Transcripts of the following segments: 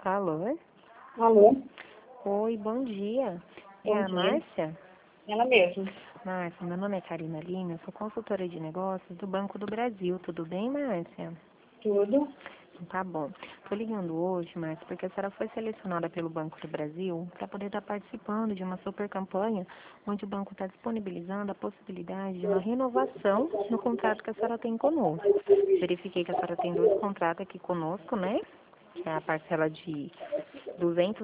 Alô? Alô? Oi, bom dia. É Bom a dia. Márcia? Ela mesma. Márcia, meu nome é Karina Lima, eu sou consultora de negócios do Banco do Brasil. Tudo bem, Márcia? Tudo? Tá bom. Tô ligando hoje, Márcia, porque a senhora foi selecionada pelo Banco do Brasil para poder estar participando de uma super campanha onde o banco está disponibilizando a possibilidade de uma renovação no contrato que a senhora tem conosco. Verifiquei que a senhora tem 2 contratos aqui conosco, né? Que é a parcela de R$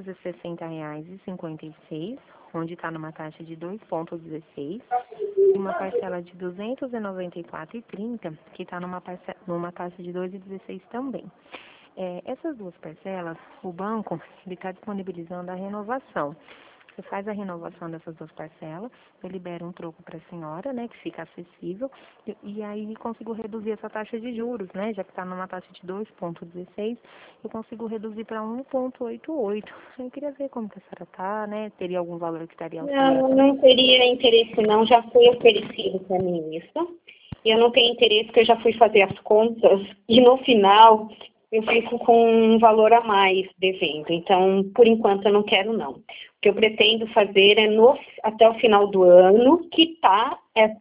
260,56, onde está numa taxa de 2,16, e uma parcela de R$ 294,30, que está numa taxa de 2,16 também. Essas duas parcelas, o banco está disponibilizando a renovação. Você faz a renovação dessas duas parcelas, eu libero um troco para a senhora, né, que fica acessível, e aí consigo reduzir essa taxa de juros, né, já que está numa taxa de 2,16, eu consigo reduzir para 1,88. Eu queria ver como que a senhora está, né, teria algum valor que estaria Não, auxiliando? não teria interesse não, já foi oferecido para mim isso. E eu não tenho interesse porque eu já fui fazer as contas e no final eu fico com um valor a mais devendo. Então, por enquanto eu não quero não. O que eu pretendo fazer é até o final do ano quitar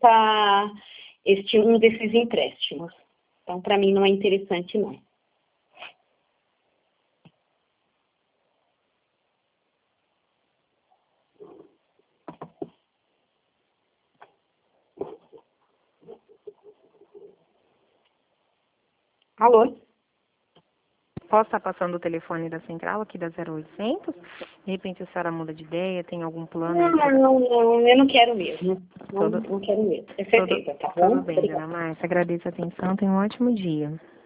um desses empréstimos. Então, para mim não é interessante não. Alô? Posso estar passando o telefone da central aqui da 0800? De repente a senhora muda de ideia, tem algum plano aí? Não, eu não quero mesmo. Tudo, Não quero mesmo. É tudo, certeza, tá bom? tudo bem, Obrigada. dona Márcia. Agradeço a atenção, tenha um ótimo dia.